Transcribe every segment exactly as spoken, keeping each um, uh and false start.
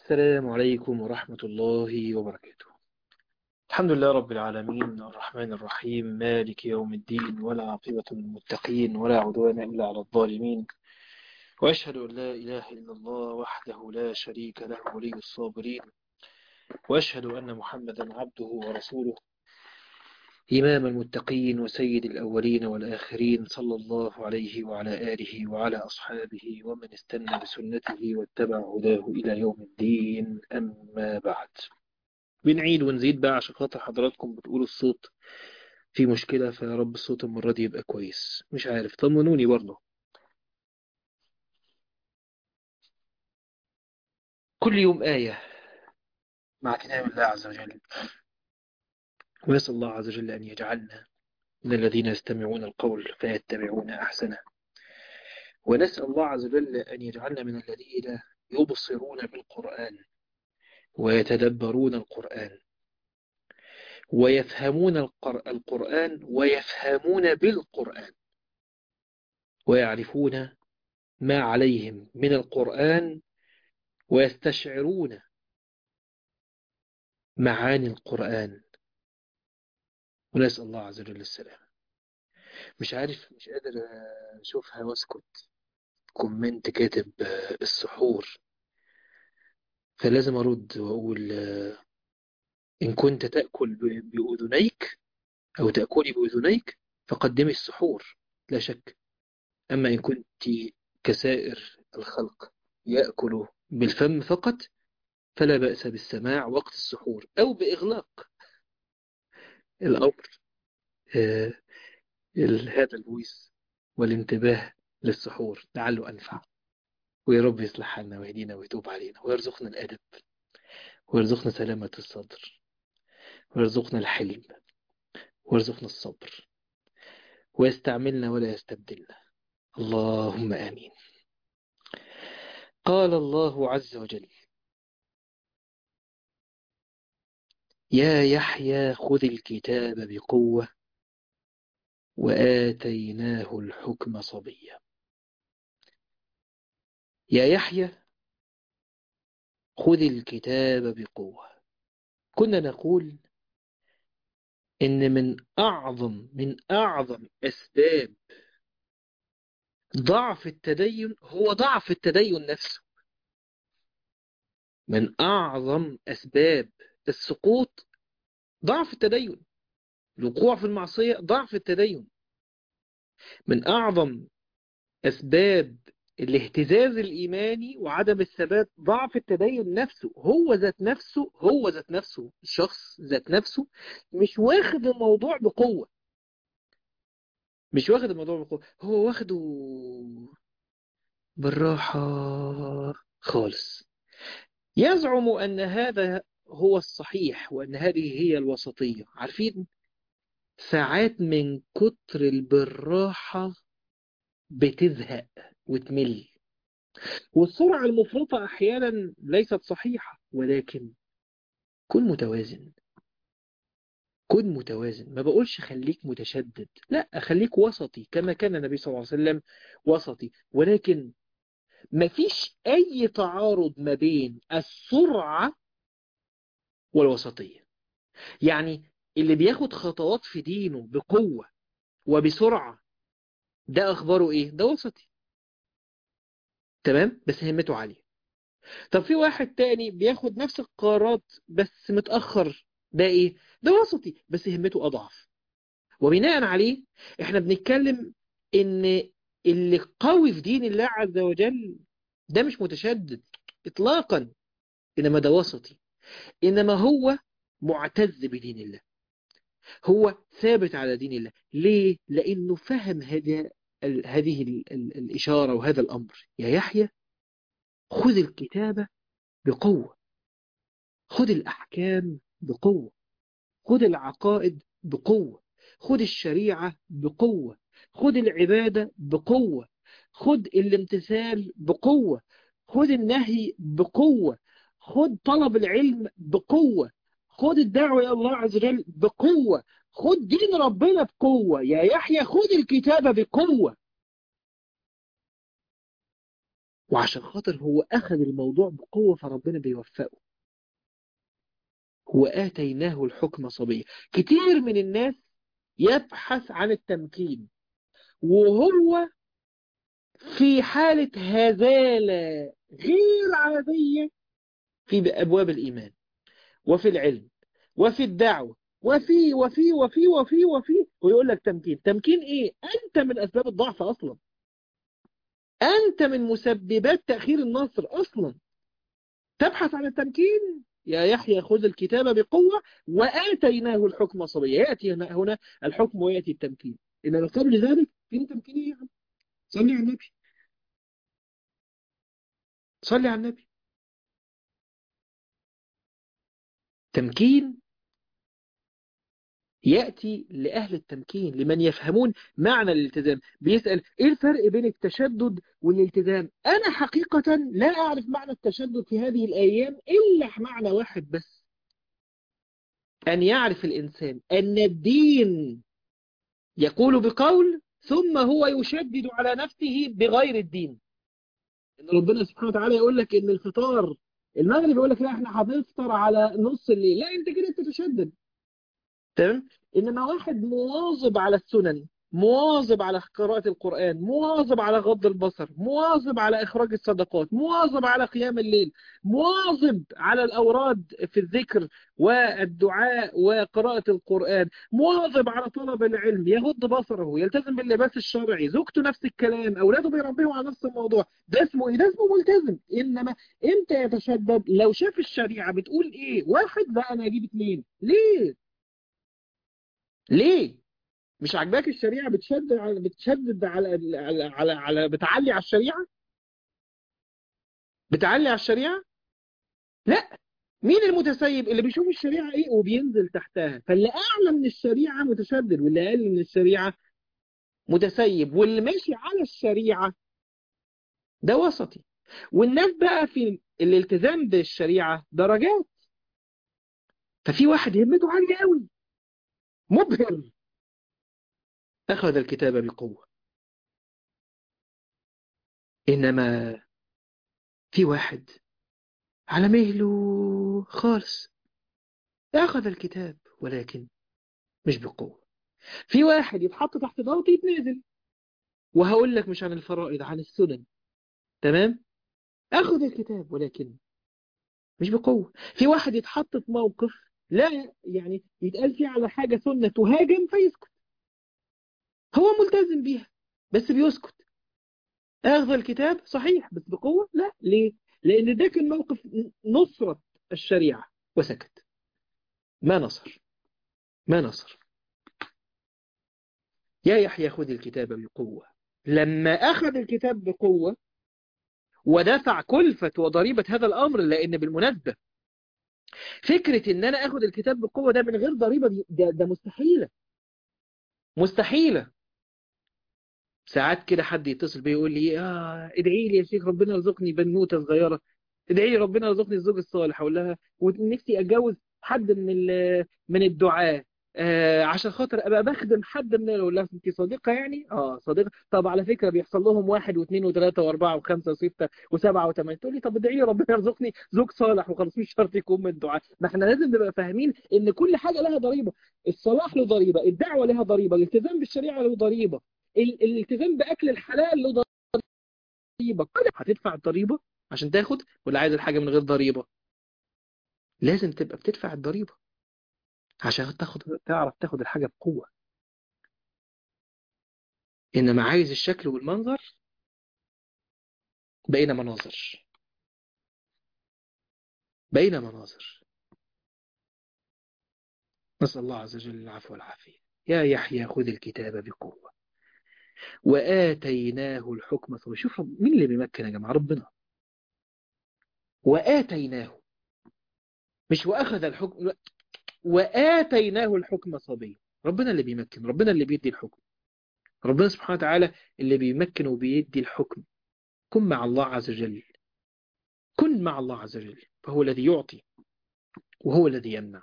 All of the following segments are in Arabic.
السلام عليكم ورحمة الله وبركاته. الحمد لله رب العالمين الرحمن الرحيم مالك يوم الدين، ولا عاقبة للمتقين ولا عدوان إلا على الظالمين. وأشهد أن لا إله إلا الله وحده لا شريك له ولي الصابرين، وأشهد أن محمدا عبده ورسوله إمام المتقين وسيد الأولين والآخرين، صلى الله عليه وعلى آله وعلى أصحابه ومن استنى بسنته واتبع هداه إلى يوم الدين. أما بعد، بنعيد ونزيد بقى عشان خاطر حضراتكم بتقولوا الصوت في مشكلة، فيا رب الصوت المرة دي يبقى كويس. مش عارف، طمنوني برضه. كل يوم آية مع كتاب الله عز وجل، ونسأل الله عز وجل أن يجعلنا من الذين يستمعون القول فيتبعون أحسنه، ونسأل الله عز وجل أن يجعلنا من الذين يبصرون بالقرآن ويتدبرون القرآن ويفهمون القر- القرآن ويفهمون بالقرآن ويعرفون ما عليهم من القرآن ويستشعرون معاني القرآن، ونسأل الله عز وجل السلام. مش عارف، مش قادر أشوفها واسكت. كومنت كاتب آه، السحور، فلازم أرد وأقول آه، إن كنت تأكل ب- بأذنيك أو تأكلي بأذنيك فقدمي السحور، لا شك. أما إن كنت كسائر الخلق يأكل بالفم فقط، فلا بأس بالسماع وقت السحور أو بإغلاق الأمر، آه، ال- هذا الفويس والانتباه للسحور لعله أنفع. ويا رب يصلح حالنا ويهدينا ويتوب علينا ويرزقنا الأدب ويرزقنا سلامة الصدر ويرزقنا الحلم ويرزقنا الصبر ويستعملنا ولا يستبدلنا، اللهم آمين. قال الله عز وجل: يا يحيى خذ الكتاب بقوة وآتيناه الحكم صبيا. يا يحيى خذ الكتاب بقوة. كنا نقول إن من أعظم من أعظم أسباب ضعف التدين هو ضعف التدين نفسه. من أعظم أسباب السقوط ضعف التدين، الوقوع في المعصية ضعف التدين. من أعظم أسباب الاهتزاز الإيماني وعدم الثبات ضعف التدين نفسه. هو ذات نفسه هو ذات نفسه الشخص ذات نفسه مش واخد الموضوع بقوة، مش واخد الموضوع بقوة، هو واخده بالراحة خالص. يزعم أن هذا هو الصحيح وأن هذه هي الوسطية. عارفين، ساعات من كتر البراحة بتزهق وتمل، والسرعة المفرطة أحيانا ليست صحيحة، ولكن كن متوازن. كن متوازن، ما بقولش خليك متشدد، لا، خليك وسطي كما كان النبي صلى الله عليه وسلم وسطي. ولكن ما فيش أي تعارض ما بين السرعة والوسطية. يعني اللي بياخد خطوات في دينه بقوة وبسرعة، ده أخباره إيه؟ ده وسطي، تمام، بس همته عالية. طب في واحد تاني بياخد نفس القرارات بس متأخر، ده إيه؟ ده وسطي بس همته أضعف. وبناء عليه إحنا بنتكلم إن اللي قوي في دين الله عز وجل ده مش متشدد إطلاقا، إنما ده وسطي، إنما هو معتز بدين الله، هو ثابت على دين الله. ليه؟ لأنه فهم هذه ال- هذه ال- ال- الإشارة وهذا الأمر. يا يحيى خذ الكتاب بقوة، خذ الأحكام بقوة، خذ العقائد بقوة، خذ الشريعة بقوة، خذ العبادة بقوة، خذ الامتثال بقوة، خذ النهي بقوة، خذ طلب العلم بقوة، خذ الدعوة إلى الله عز وجل بقوة، خذ دين ربنا بقوة. يا يحيى خذ الكتاب بقوة. وعشان خاطر هو أخذ الموضوع بقوة فربنا بيوفقه. وآتيناه الحكم صبيا. كتير من الناس يبحث عن التمكين وهو في حالة هزالة غير عادية في أبواب الإيمان وفي العلم وفي الدعوة وفي وفي وفي وفي وفي ويقول لك تمكين. تمكين إيه؟ أنت من أسباب الضعف أصلا، أنت من مسببات تأخير النصر أصلا. تبحث عن التمكين، يا يحيى خذ الكتاب بقوة وآتيناه الحكم صبيا. يأتي هنا هنا الحكم ويأتي التمكين، إنما قبل ذلك فين تمكين إيه يا عم؟ صلي على النبي، صلي على النبي. تمكين يأتي لأهل التمكين، لمن يفهمون معنى الالتزام. بيسأل إيه الفرق بين التشدد والالتزام؟ أنا حقيقة لا أعرف معنى التشدد في هذه الأيام إلا معنى واحد بس، أن يعرف الإنسان أن الدين يقول بقول ثم هو يشدد على نفسه بغير الدين. إن ربنا سبحانه وتعالى يقول لك إن الفطار المغرب يقول لك لا إحنا هنفطر على نص الليل، لا أنت كده بتتشدد. تمام. انما واحد مواظب على السنن، مواظب على قراءة القرآن، مواظب على غض البصر، مواظب على إخراج الصدقات، مواظب على قيام الليل، مواظب على الأوراد في الذكر والدعاء وقراءة القرآن، مواظب على طلب العلم، يغض بصره، يلتزم باللباس الشرعي، زوجته نفس الكلام، أولاده بيربيهم على نفس الموضوع. ده اسمه إيه؟ ده اسمه ملتزم. إنما إمتى يتشدد؟ لو شاف الشريعة بتقول إيه واحد لا أنا أجيب اتنين. ليه؟ ليه؟ مش عاجباك الشريعة بتشدد على بتشدد على على على, على بتعلي على الشريعة؟ بتعلي على الشريعة؟ لا. مين المتسيب؟ اللي بيشوف الشريعة ايه وبينزل تحتها. فاللي اعلى من الشريعة متشدد، واللي اقل من الشريعة متسيب، واللي ماشي على الشريعة ده وسطي. والناس بقى في الالتزام بالشريعة درجات. ففي واحد همته عالية قوي مبهر، اخذ الكتاب بقوة. انما في واحد على مهله خالص، أخذ الكتاب ولكن مش بقوة. في واحد يتحط تحت ضغط يتنازل، وهقول لك مش عن الفرائض، عن السنن. تمام. أخذ الكتاب ولكن مش بقوة. في واحد يتحط في موقف لا يعني يتقال فيه على حاجة سنة تهاجم فيسكت، هو ملتزم بيها بس بيسكت. أخذ الكتاب صحيح بس بقوة لا. ليه؟ لأن ده كان موقف نصرة الشريعة وسكت، ما نصر، ما نصر. يا يحيى خذ الكتاب بقوة. لما أخذ الكتاب بقوة ودفع كلفة وضريبة هذا الأمر، لأن بالمناسبة فكرة إن أنا أخذ الكتاب بقوة ده من غير ضريبة دي ده, ده مستحيلة، مستحيلة. ساعات كده حد يتصل بي يقول لي آه ادعي لي يا شيخ ربنا يرزقني بنوتة صغيرة، ادعي لي ربنا يرزقني الزوج الصالح. أقول لها ونفسي أتجوز حد من ال- من الدعاة آه عشان خاطر ابقى بخدم حد من اقول لها انت صديقه يعني اه صديقه. طب على فكره بيحصل لهم واحد واثنين وثلاثه واربعه وخمسه وسته وسبعه وثمانيه. تقول لي طب ادعي لي ربنا يرزقني زوج صالح وخلاص، مش شرط يكون من الدعاء. ما احنا لازم نبقى فاهمين ان كل حاجه لها ضريبه. الصلاح له ضريبه، الدعوه لها ضريبه، الالتزام بالشريعه له ضريبه، ال- الالتزام باكل الحلال له ضريبه. كل هتدفع الضريبه عشان تاخد، ولا عايز الحاجه من غير ضريبه؟ لازم تبقى بتدفع الضريبه عشان تاخد، تعرف تاخد الحاجه بقوه. إنما عايز الشكل والمنظر، بين مناظر، بين مناظر. نسأل الله عز وجل العفو والعافية. يا يحيى خذ الكتاب بقوة وآتيناه الحكم صبيا. شوف رب- مين اللي بيمكن يا جماعة؟ ربنا. وآتيناه، مش وأخذ الحكم لا. وآتيناه الحكم صبيا. ربنا اللي بيمكن، ربنا اللي بيدي الحكم، ربنا سبحانه وتعالى اللي بيمكن وبيدي الحكم. كن مع الله عز وجل، كن مع الله عز وجل، فهو الذي يعطي وهو الذي يمنع.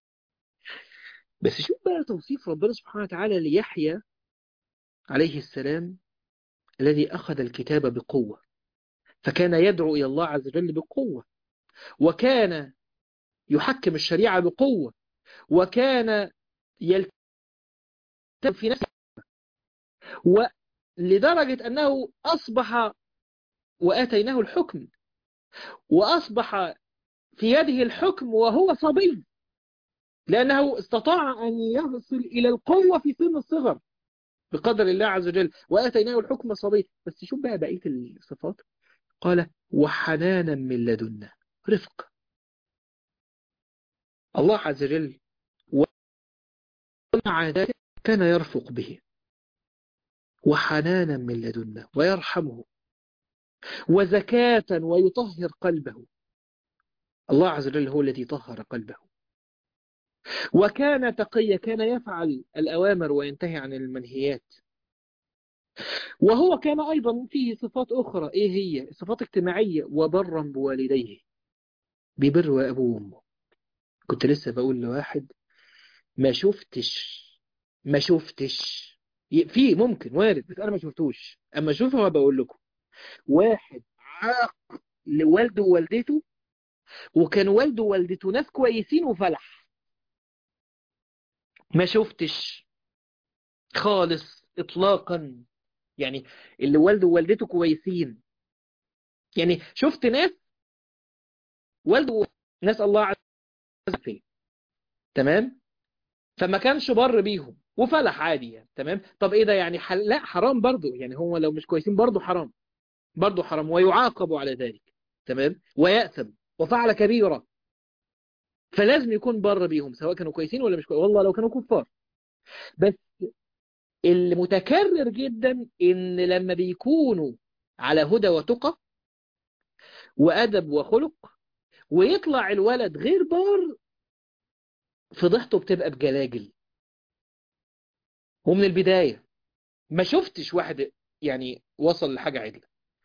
بس شوف بقى توصيف ربنا سبحانه وتعالى ليحيى عليه السلام الذي أخذ الكتاب بقوة. فكان يدعو إلى الله عز وجل بقوة، وكان يحكم الشريعة بقوة، وكان يلتزم في نفسه، ولدرجة أنه أصبح وآتيناه الحكم، وأصبح في يده الحكم وهو صبي، لأنه استطاع أن يصل إلى القوة في سن الصغر بقدر الله عز وجل، وآتيناه الحكم صبي. بس شوف بقى بقية الصفات، قال وحنانا من لدنا، رفق. الله عز وجل ومع ذلك كان يرفق به، وحنانا من لدنا ويرحمه، وزكاة ويطهر قلبه. الله عز وجل هو الذي طهر قلبه. وكان تقيا، كان يفعل الأوامر وينتهي عن المنهيات. وهو كان أيضا فيه صفات أخرى، إيه هي؟ صفات اجتماعية، وبرا بوالديه، ببر أبوه وأمه. كنت لسه بقول لواحد ما شفتش ما شفتش في ممكن وارد، بس أنا ما شفتوش، أما أشوفه بقول لكم. واحد عاق لوالده ووالدته، وكان والده ووالدته ناس كويسين وفلح. ما شفتش خالص إطلاقا. يعني اللي والده ووالدته كويسين، يعني شفت ناس والده ناس الله عز وجل، تمام، فما كانش بر بيهم وفلح عادي يعني، تمام. طب ايه ده يعني؟ حل... لا حرام برضو يعني، هو لو مش كويسين برضو حرام، برضو حرام، ويعاقب على ذلك، تمام، ويأثم وفعل كبيرة. فلازم يكون بر بيهم سواء كانوا كويسين ولا مش كويسين، والله لو كانوا كفار. بس المتكرر جدا ان لما بيكونوا على هدى وتقى وأدب وخلق، ويطلع الولد غير بار، فضحته بتبقى بجلاجل. ومن البداية ما شفتش واحد يعني وصل لحاجة عدلة.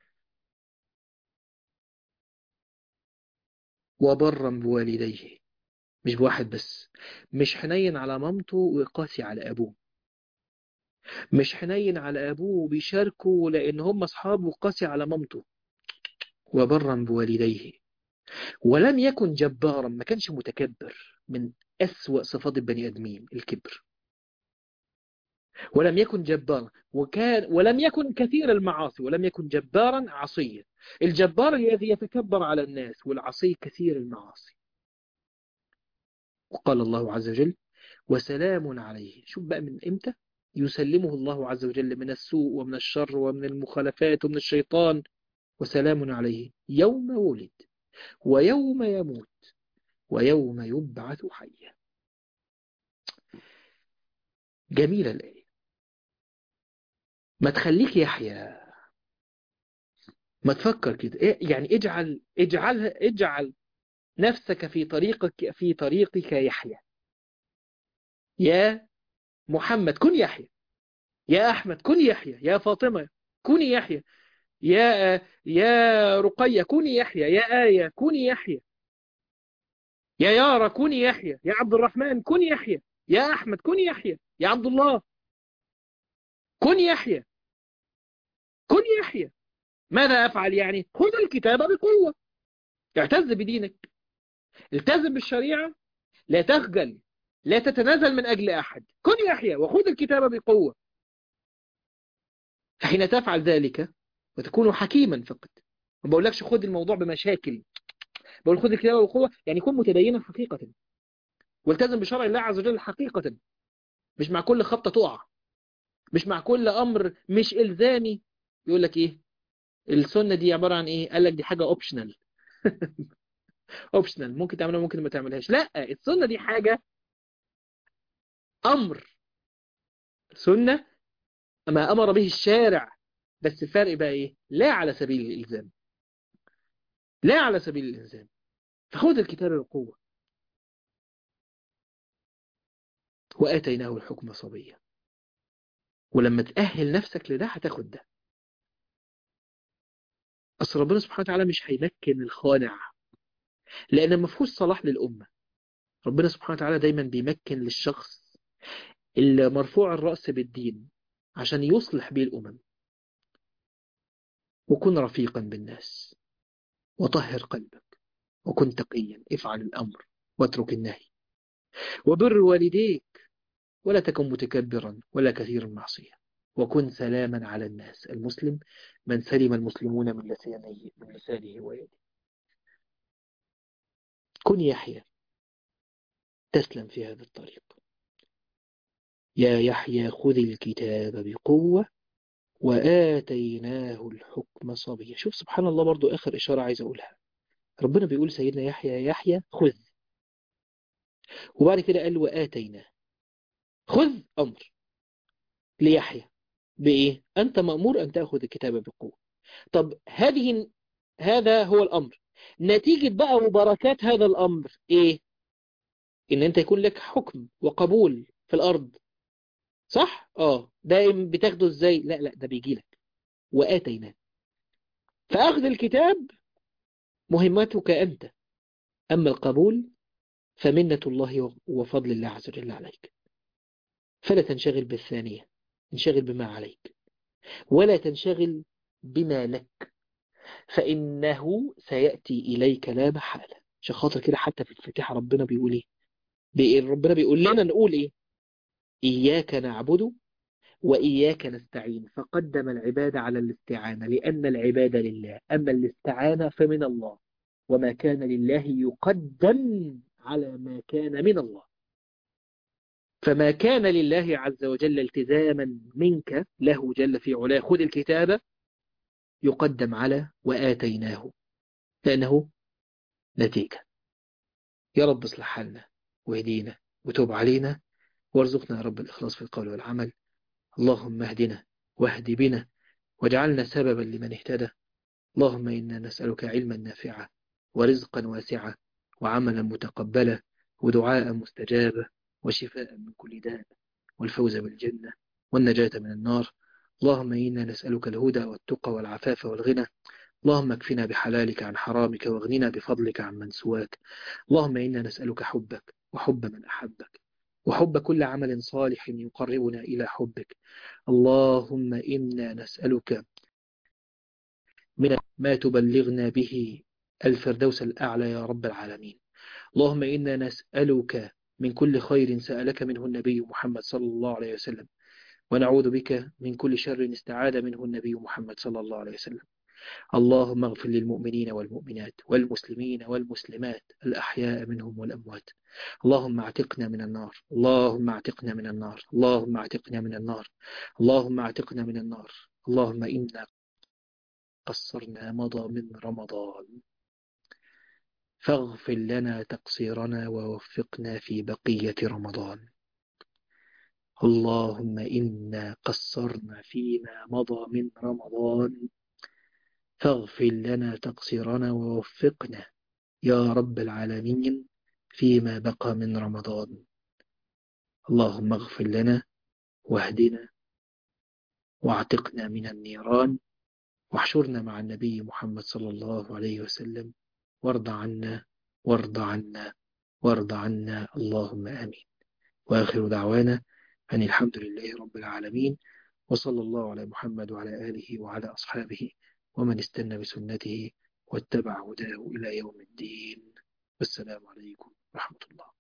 وبرا بوالديه، مش بواحد بس، مش حنين على مامته وقاسي على أبوه، مش حنين على أبوه وبيشاركه لأن هم أصحاب وقاسي على مامته. وبرا بوالديه، ولم يكن جبارا، ما كانش متكبر. من أسوأ صفات البني آدمين الكبر. ولم يكن جبارا، وكان ولم يكن كثير المعاصي، ولم يكن جبارا عصيا. الجبار الذي يتكبر على الناس، والعصي كثير المعاصي. وقال الله عز وجل وسلام عليه. شوف بقى من إمتى يسلمه الله عز وجل من السوء ومن الشر ومن المخالفات ومن الشيطان. وسلام عليه يوم ولد ويوم يموت ويوم يبعث حيا. جميلة الآية. ما تخليك يحيى، ما تفكر كده إيه يعني، اجعل اجعلها اجعل نفسك في طريقك في طريقك يحيى. يا محمد كن يحيى، يا أحمد كن يحيى، يا فاطمة كوني يحيى، يا يا رقية كوني يحيى، يا آية كوني يحيى، يا يارا كوني يحيى، يا عبد الرحمن كن يحيى، يا أحمد كن يحيى، يا عبد الله كن يحيى، كن يحيى. ماذا أفعل يعني؟ خذ الكتاب بقوة، اعتز بدينك، التزم بالشريعة، لا تخجل، لا تتنازل من أجل أحد. كن يحيى وخذ الكتاب بقوة. فحين تفعل ذلك وتكون حكيما فقط. ما بقولكش خذ الموضوع بمشاكل، بقول خذ الكتاب بقوة، يعني كن متدينا حقيقة، والتزم بشرع الله عز وجل حقيقة. مش مع كل خبطة تقع، مش مع كل أمر مش إلزامي. يقول لك إيه السنة دي عبارة عن إيه؟ قال لك دي حاجة اوبشنال. اوبشنال، ممكن تعملها ممكن ما تعملهاش. لا، السنة دي حاجة أمر، سنة ما أمر به الشارع. بس الفرق بقى إيه؟ لا على سبيل الإلزام، لا على سبيل الإلزام. فخذ الكتاب بقوة. وآتيناه الحكم صبيا. ولما تأهل نفسك لده هتاخد ده. أصل ربنا سبحانه وتعالى مش هيمكن الخانع، لأن ما فيهوش صلاح للأمة. ربنا سبحانه وتعالى دايما بيمكن للشخص اللي مرفوع الرأس بالدين عشان يصلح بيه الأمم. وكن رفيقا بالناس، وطهر قلبك، وكن تقيا، افعل الأمر واترك النهي، وبر والديك، ولا تكن متكبرا ولا كثير المعصية، وكن سلاما على الناس. المسلم من سلم المسلمون من لسانه من لسانه ويده. كن يحيى تسلم في هذا الطريق. يا يحيى خذ الكتاب بقوة وآتيناه الحكم صبيا. شوف سبحان الله، برضو آخر إشارة عايز أقولها. ربنا بيقول سيدنا يحيى يا يحيى خذ، وبعد كده قال وآتيناه. خذ أمر ليحيى بإيه؟ أنت مأمور أن تأخذ الكتاب بقوة. طب هذه هذا هو الأمر. نتيجة بقى وبركات هذا الأمر إيه؟ إن أنت يكون لك حكم وقبول في الأرض. صح؟ آه دائم بتاخده إزاي؟ لا لا، ده بيجي لك وآتيناه. فأخذ الكتاب مهمتك أنت، أما القبول فمنة الله وفضل الله عز وجل عليك. فلا تنشغل بالثانية، انشغل بما عليك، ولا تنشغل بما لك، فإنه سيأتي إليك لا محالة. عشان خاطر كده حتى في الفاتحة ربنا بيقول إيه؟ بي- ربنا بيقول لنا نقول إيه؟ إياك نعبد وإياك نستعين، فقدم العبادة على الاستعانة لأن العبادة لله، أما الاستعانة فمن الله، وما كان لله يقدم على ما كان من الله. فما كان لله عز وجل التزاما منك له جل في علاه خذ الكتاب يقدم على وآتيناه، لأنه نتيجة. يا رب اصلح حالنا واهدينا وتوب علينا، وارزقنا يا رب الإخلاص في القول والعمل. اللهم اهدنا واهد بنا واجعلنا سببا لمن اهتدى. اللهم إنا نسألك علما نافعا ورزقا واسعا وعملا متقبلا ودعاء مستجابا وشفاء من كل داء والفوز بالجنة والنجاة من النار. اللهم إنا نسألك الهدى والتقى والعفاف والغنى. اللهم اكفنا بحلالك عن حرامك واغننا بفضلك عن من سواك. اللهم إنا نسألك حبك وحب من أحبك وحب كل عمل صالح يقربنا إلى حبك. اللهم إنا نسألك من ما تبلغنا به الفردوس الأعلى يا رب العالمين. اللهم إنا نسألك من كل خير سألك منه النبي محمد صلى الله عليه وسلم، ونعوذ بك من كل شر استعاذ منه النبي محمد صلى الله عليه وسلم. اللهم اغفر للمؤمنين والمؤمنات والمسلمين والمسلمات الأحياء منهم والأموات. اللهم اعتقنا من النار، اللهم اعتقنا من النار، اللهم اعتقنا من النار، اللهم اعتقنا من النار. اللهم إنا قصرنا مضى من رمضان، فاغفر لنا تقصيرنا ووفقنا في بقية رمضان. اللهم إنا قصرنا فيما مضى من رمضان، فاغفر لنا تقصيرنا ووفقنا يا رب العالمين فيما بقى من رمضان. اللهم اغفر لنا واهدنا واعتقنا من النيران، واحشرنا مع النبي محمد صلى الله عليه وسلم، وارض عنا وارض عنا وارض عنا اللهم آمين. وآخر دعوانا أن الحمد لله رب العالمين، وصلى الله على محمد وعلى آله وعلى أصحابه ومن استنى بسنته واتبع هداه إلى يوم الدين. والسلام عليكم ورحمة الله.